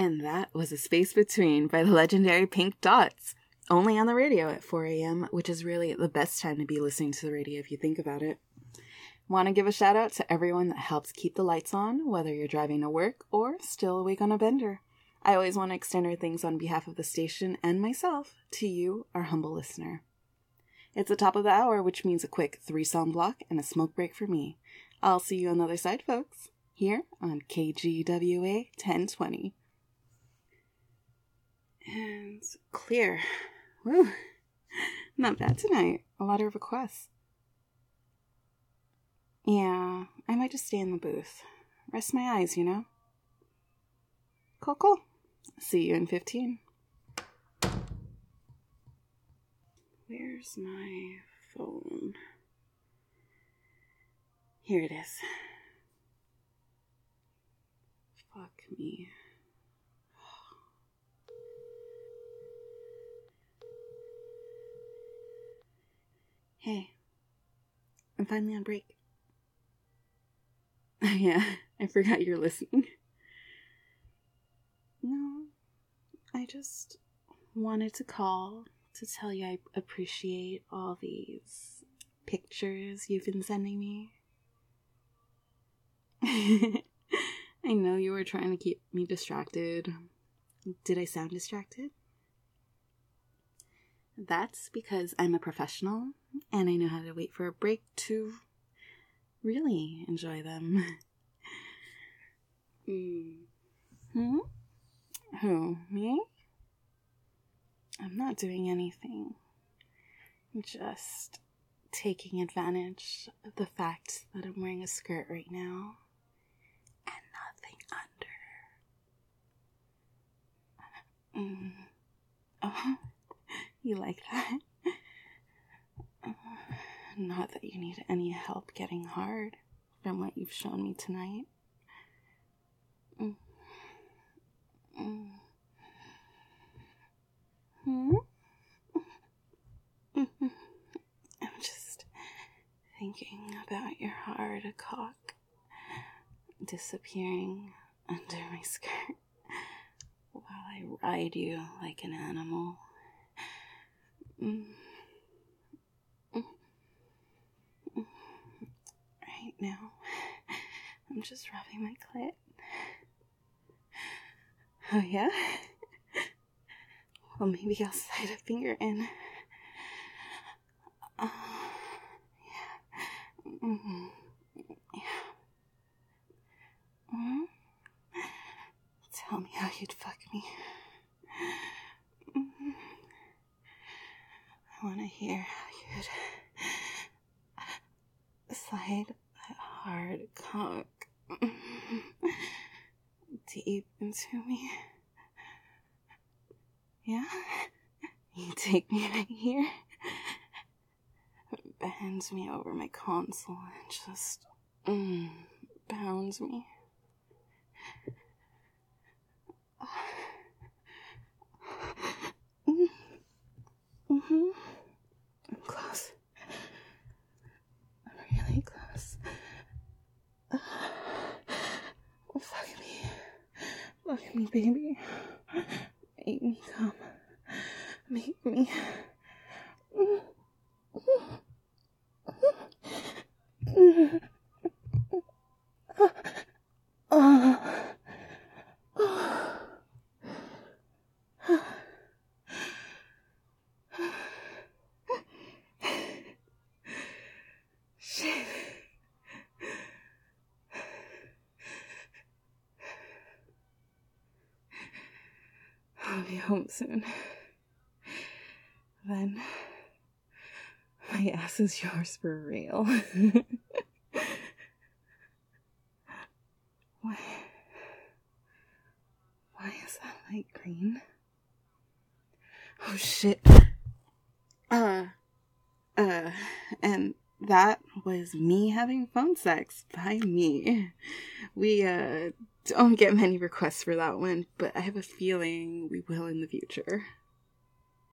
And that was A Space Between by the legendary Pink Dots. Only on the radio at 4 a.m., which is really the best time to be listening to the radio if you think about it. Want to give a shout out to everyone that helps keep the lights on, whether you're driving to work or still awake on a bender. I always want to extend our thanks on behalf of the station and myself to you, our humble listener. It's the top of the hour, which means a quick 3-song block and a smoke break for me. I'll see you on the other side, folks, here on KGWA 1020. And clear. Woo. Not bad tonight. A lot of requests. Yeah, I might just stay in the booth. Rest my eyes, you know? Cool. See you in 15. Where's my phone? Here it is. Fuck me. Hey, I'm finally on break. Yeah, I forgot you're listening. No, I just wanted to call to tell you I appreciate all these pictures you've been sending me. I know you were trying to keep me distracted. Did I sound distracted? That's because I'm a professional and I know how to wait for a break to really enjoy them. Who? Me? I'm not doing anything. I'm just taking advantage of the fact that I'm wearing a skirt right now and nothing under. Oh, you like that? Not that you need any help getting hard from what you've shown me tonight. I'm just thinking about your hard cock disappearing under my skirt while I ride you like an animal. Right now, I'm just rubbing my clit. Oh yeah? Well, maybe I'll slide a finger in. Yeah. Tell me how you'd fuck me. I want to hear how you'd slide that hard cock deep into me. Yeah? You take me right here, bends me over my console, and just pounds me. I'm close. I'm really close. Fuck me, baby. Make me come. Make me. Shit. I'll be home soon. Then my ass is yours for real. Why is that light green? Oh shit. And that was me having phone sex by me. We don't get many requests for that one, but I have a feeling we will in the future.